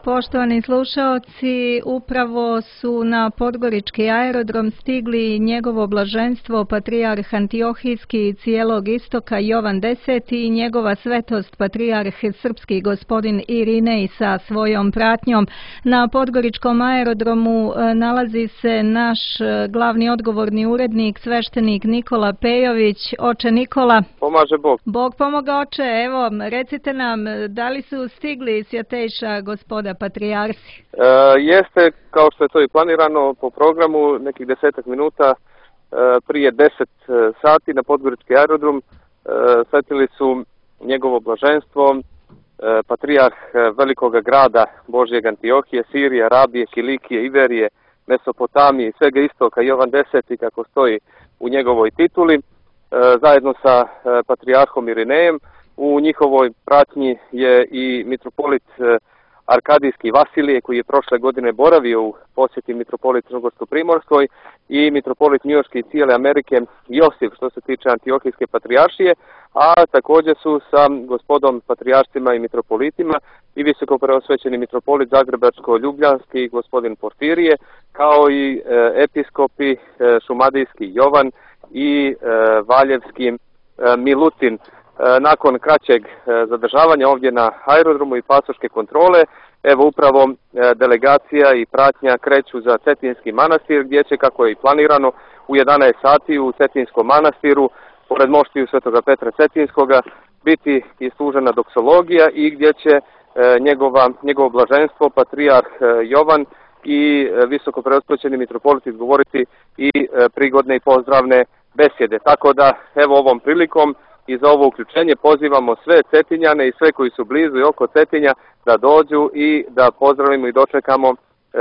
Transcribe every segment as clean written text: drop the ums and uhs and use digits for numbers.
Poštovani slušaoci, upravo su na podgorički aerodrom stigli njegovo blaženstvo patrijarh Antiohijski i cijelog istoka Jovan X i njegova svetost patrijarh srpski gospodin Irinej sa svojom pratnjom. Na podgoričkom aerodromu nalazi se naš glavni odgovorni urednik, sveštenik Nikola Pejović. Oče Nikola. Pomaže Bog. Bog pomoga, oče. Evo, recite nam, da li su stigli svjetejša gospoda patrijarsi? Jeste, kao što je to i planirano po programu, nekih 10 minuta prije 10 sati na podgorički aerodrom svetili su njegovo blaženstvo, patrijarh velikog grada Božjeg Antiohije, Sirije, Arabije, Kilikije, Iberije, Mesopotamije i svega istoka, Jovan X, kako stoji u njegovoj tituli, zajedno sa patrijarhom Irinejem. U njihovoj pratnji je i mitropolit Arkadijski Vasilije, koji je prošle godine boravio u posjeti mitropolit Crnogorsko-Primorskoj, i mitropolit Njujorški i cijele Amerike Josif, što se tiče Antiohijske patrijaršije, a također su sa gospodom patrijaršima i mitropolitima i visoko preosvećeni mitropolit Zagrebačko-Ljubljanski gospodin Porfirije, kao i episkopi Šumadijski Jovan i Valjevski Milutin. Nakon kraćeg zadržavanja ovdje na aerodromu i pasoške kontrole, evo upravo delegacija i pratnja kreću za Cetinski manastir, gdje će, kako je i planirano, u 11 sati u Cetinskom manastiru, pored moštiju Svetoga Petra Cetinskoga, biti islužena doksologija i gdje će njegovo blaženstvo, patrijarh Jovan i visoko preosvećeni mitropolit izgovoriti i prigodne i pozdravne besjede. Tako da, evo, ovom prilikom i za ovo uključenje pozivamo sve Cetinjane i sve koji su blizu i oko Cetinja da dođu i da pozdravimo i dočekamo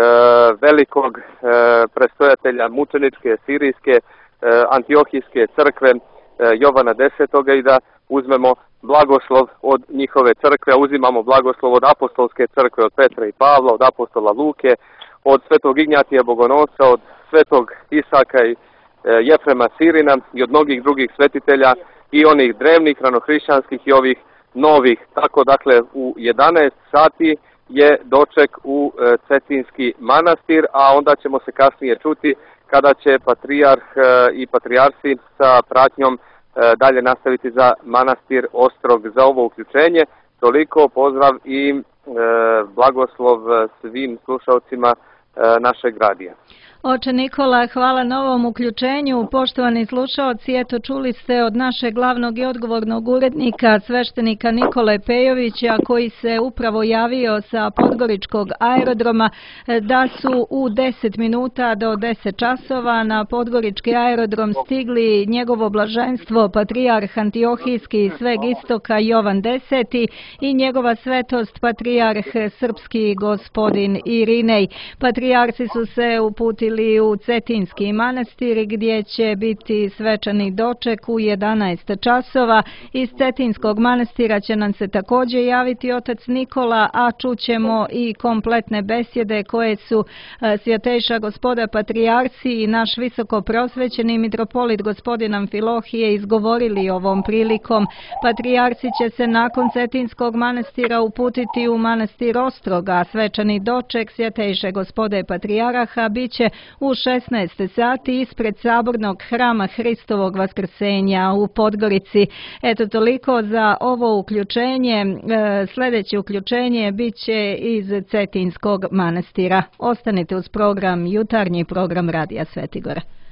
velikog prestojatelja mučeničke, sirijske, Antiohijske crkve Jovana X i da uzmemo blagoslov od njihove crkve, uzimamo blagoslov od apostolske crkve, od Petra i Pavla, od apostola Luke, od svetog Ignjatija Bogonosca, od svetog Isaka i Jefrema Sirina i od mnogih drugih svetitelja, i onih drevnih, ranohrišćanskih i ovih novih. Tako, dakle, u 11 sati je doček u Cetinski manastir, a onda ćemo se kasnije čuti kada će patrijarh i patrijarsi sa pratnjom dalje nastaviti za manastir Ostrog. Za ovo uključenje toliko, pozdrav i blagoslov svim slušalcima našeg radija. Oče Nikola, hvala na ovom uključenju. Poštovani slušaoci, eto, čuli ste od našeg glavnog i odgovornog urednika, sveštenika Nikole Pejovića, koji se upravo javio sa podgoričkog aerodroma, da su u 10 minuta do 10 časova na podgorički aerodrom stigli njegovo blaženstvo, patrijarh Antiohijski i sveg istoka Jovan X i njegova svetost, patrijarh srpski gospodin Irinej. Patrijarsi su se uputili u Cetinski manastir, gdje će biti svečani doček u 11 časova. Iz Cetinskog manastira će nam se također javiti otac Nikola, a čućemo i kompletne besjede koje su svjetejša gospoda patrijarsi i naš visoko prosvećeni mitropolit gospodin Amfilohije izgovorili ovom prilikom. Patrijarsi će se nakon Cetinskog manastira uputiti u manastir Ostroga. Svečani doček svjetejše gospode patrijarha biće u 16 sati ispred sabornog hrama Hristovog vaskrsenja u Podgorici. Eto, toliko za ovo uključenje. Sljedeće uključenje bit će iz Cetinskog manastira. Ostanite uz program, jutarnji program Radija Svetigora.